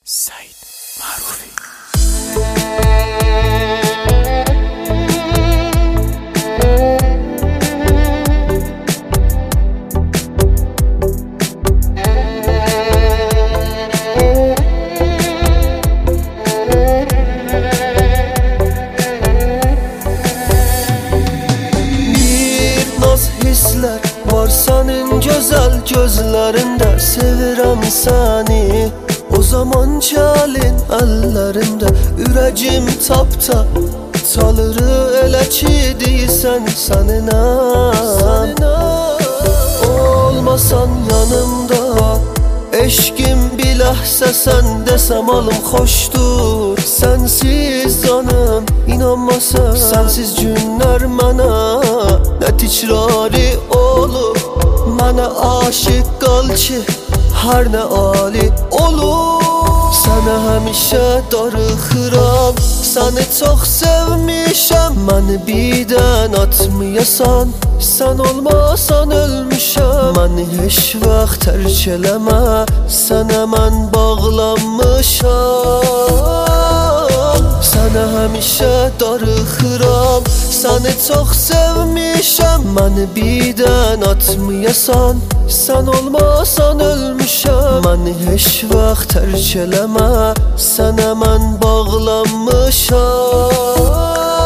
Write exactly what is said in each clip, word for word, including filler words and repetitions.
سعید معروفی. Hisler var senin güzel gözlerinde, sevirəm seni. O zaman çalın ellerinde, ürəcim tapta çalırı elə ki deysən səninə. Olmasan yanımda, eşkim biləhsə sən desəm alım xoşdur. Sensiz canım inanmasan, sensiz günlər mənə nə tikrari olur. Mənə aşıq qal ki hər nə ali olur. Sənə həmişə darıxıram, səni çox sevmişəm. Məni birdən atmayasan, sən olmasan ölmüşəm. Məni heç vaxt tərk eləmə, sənə mən bağlanmışam. Sənə həmişə darıxıram, səni çox sevmişəm. Məni birdən atmayasan, sən olmasan ölmüşəm. Məni heç vaxt tərk eləmə, sənə mən bağlanmışam.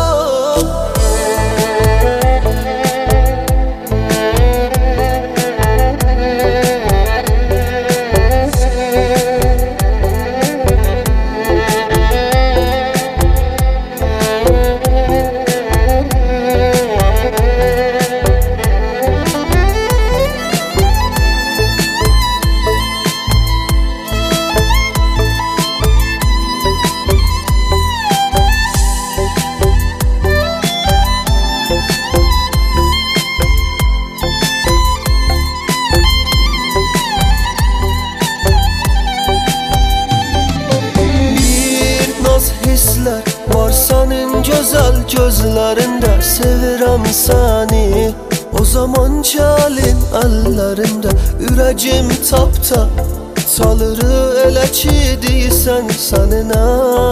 Hisler var senin güzel gözlerinde, sevirəm seni. O zaman çalın ellerinde, ürəcim tapta çalırı elə ki deysən səninə.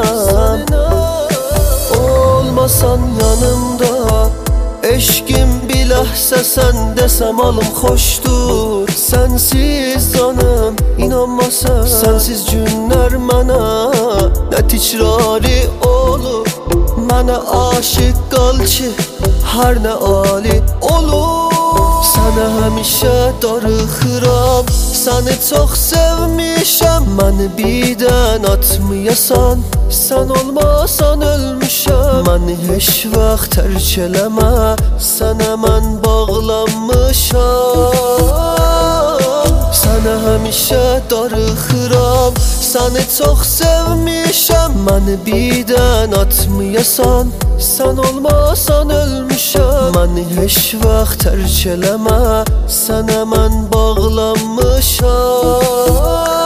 Olmasan yanımda, eşkim biləhsə sən desəm alım xoşdur. Sensiz canım inanmasan, sensiz günlər mənə nə tikrari olur. Mənə aşıq qal ki hər nə ali olur. Sənə həmişə darıxıram, səni çox sevmişəm. Məni birdən atmayasan, sən olmasan ölmüşəm. Məni heç vaxt tərk eləmə, sənə mən bağlanmışam. Sənə həmişə darıxıram, səni çox sevmişəm. Məni birdən atmayasan, sən olmasan ölmüşəm. Məni heç vaxt tərk eləmə, sənə mən bağlanmışam.